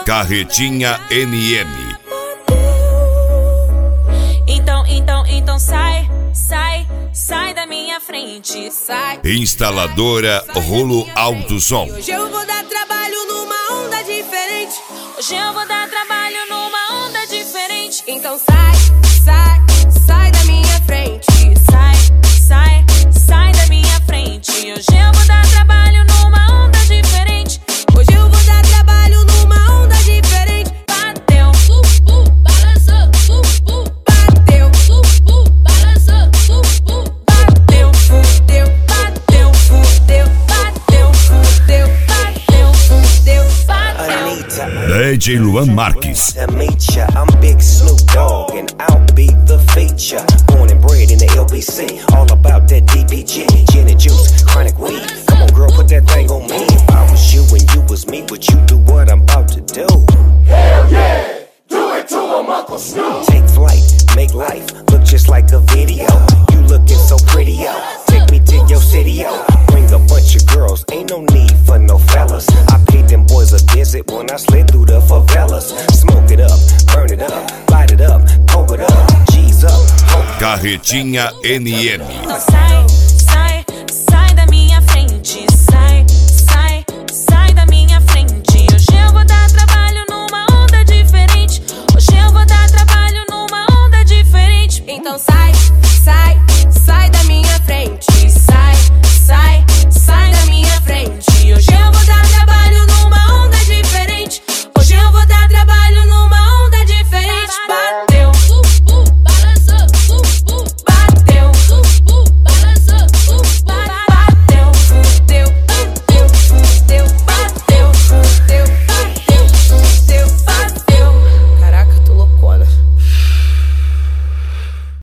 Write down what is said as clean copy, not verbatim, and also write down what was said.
Carretinha NN. Então sai da minha frente, sai. Instaladora Rolo Alto Som. Hoje eu vou dar trabalho numa onda diferente. Hoje eu vou dar trabalho numa onda diferente. Então sai da minha frente. Sai da minha frente. Hoje eu vou dar trabalho numa onda diferente. Hoje eu vou dar trabalho numa onda diferente. Bateu, balançou, bateu, balançou, bateu, fudeu, bateu, fudeu, bateu, fudeu, bateu, fudeu, bateu. DJ Luan Marques. I'm Big Snoop Dogg and I'll be the feature. Born and bred in the LBC, all about that DPG, gin and juice, chronic weed. Come on, girl, put that thing on me. If I was you and you was me, would you do what I'm about to do? Hell yeah, do it to him, Uncle Snoop. Take flight, make life look just like a video. You looking so pretty, yo. Take me to your city, yo. Bring a bunch of girls, ain't no need for no fellas. I paid them boys a visit when I slid through the favelas. Smoke it up, burn it up, light it up, poke it up, G's up. Carretinha NN. Então sai da minha frente. Sai da minha frente. Hoje eu vou dar trabalho numa onda diferente. Hoje eu vou dar trabalho numa onda diferente. Então sai